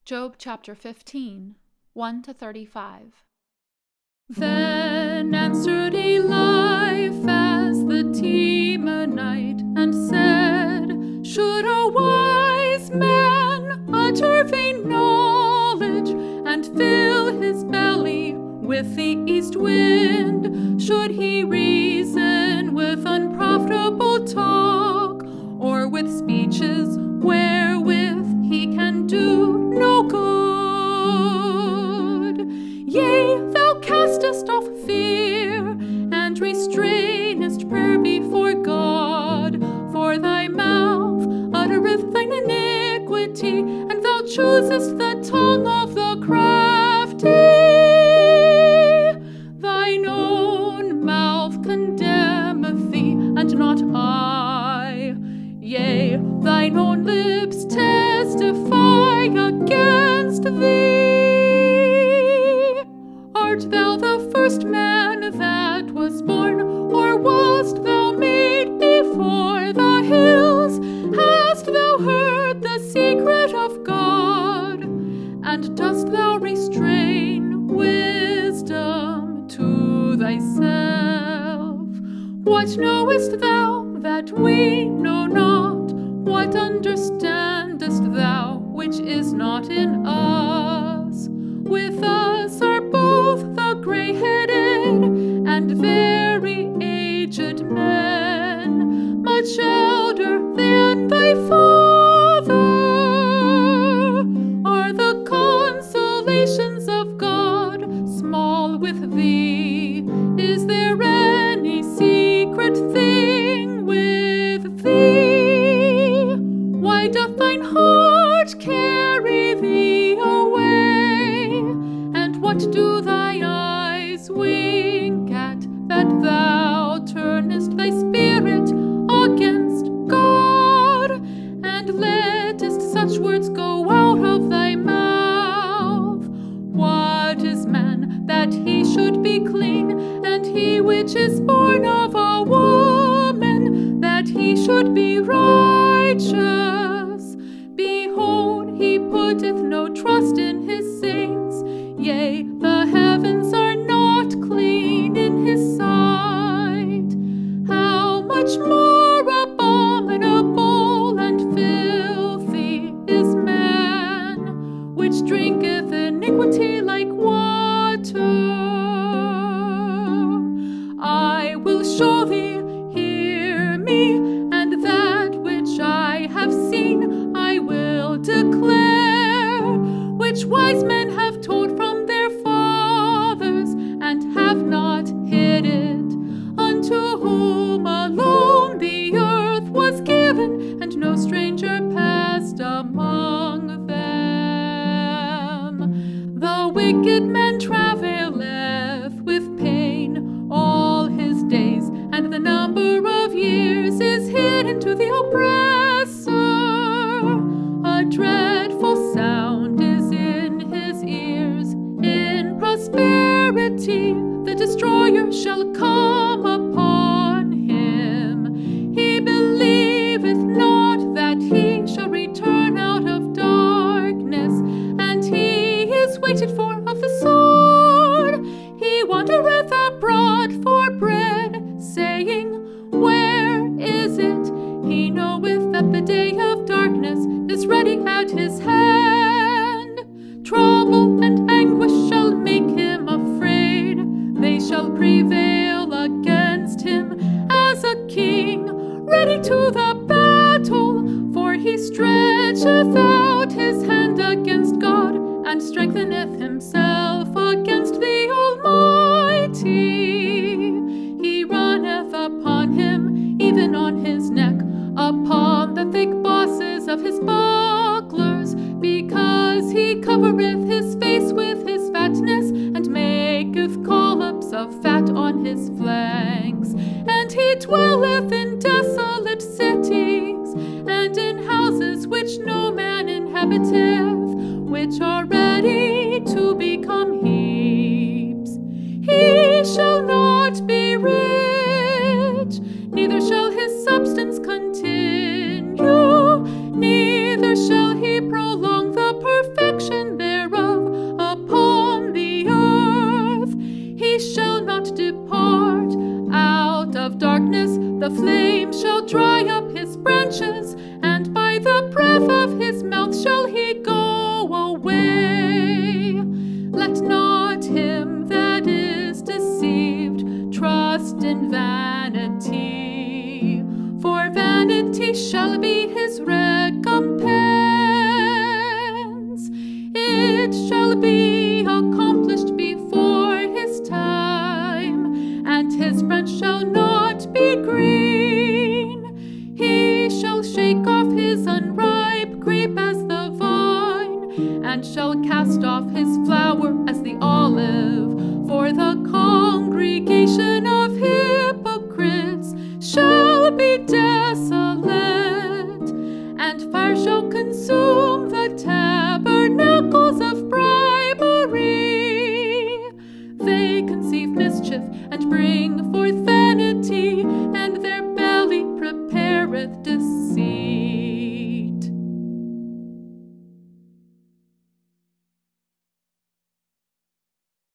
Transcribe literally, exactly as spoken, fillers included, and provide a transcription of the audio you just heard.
Job chapter fifteen, one to thirty-five. Then answered Eliphaz the Temanite and said, Should a wise man utter vain knowledge and fill his belly with the east wind? Should he reason with unprofitable talk, or with speeches wherewith he can do no good? Yea, thou castest off fear, and restrainest prayer before God. For thy mouth uttereth thine iniquity, and thou choosest the tongue of the crafty. Thine own mouth condemneth thee, and not I. Yea, thine own lips testify against thee. Art thou the first man that was born, or wast thou made before the hills? Hast thou heard the secret of God, and dost thou restrain wisdom to thyself? What knowest thou that we know not? What understandest thou which is not in us? With us are both the grey-headed and very aged men, much elder than thy father. Are the consolations of God small with thee? Is there any secret thing with thee? Why doth thine heart carry thee away? And what do thy eyes wink at, that thou turnest thy spirit against God, and lettest such words go out of thy mouth? What is man, that he should be clean, and he which is born of a woman, that he should be righteous? Behold, he putteth no trust in his saints. Yea, the heavens are not clean in his sight. How much more abominable and filthy is man, which drinketh iniquity like water? I will show thee, hear me, and that which I have seen I will declare, which wise men have told from their fathers, and have not hid it, unto whom alone the earth was given, and no stranger passed among them. The wicked man travaileth with pain all his days, and the number of years is hidden to the oppressor. A dreadful sound is in his ears. In prosperity the destroyer shall come upon him. He believeth not that he shall return out of darkness, and he is waited for of the sword. He wandereth abroad for bread, saying, Where is it? He knoweth that the day of darkness is ready at his hand. Trouble and anguish shall make him afraid. They shall prevail against him as a king, ready to the battle. For he stretcheth out his hand against God, and strengtheneth himself against the Almighty. He runneth upon him, even on his neck, upon the thick bosses of his bucklers, because he covereth his face with his fatness, and maketh collops of fat on his flanks. And he dwelleth in desolate cities, and in houses which no man inhabiteth, which are ready to become heaps. He shall not be rich, neither shall his substance continue, neither shall he prolong the perfection it shall be accomplished before his time, and his branch shall not be green. He shall shake off his unripe grape as the vine, and shall cast off his flower as the olive. For the congregation of hypocrites shall be desolate, and fire shall consume the tabernacles of bribery. They conceive mischief and bring forth vanity, and their belly prepareth deceit.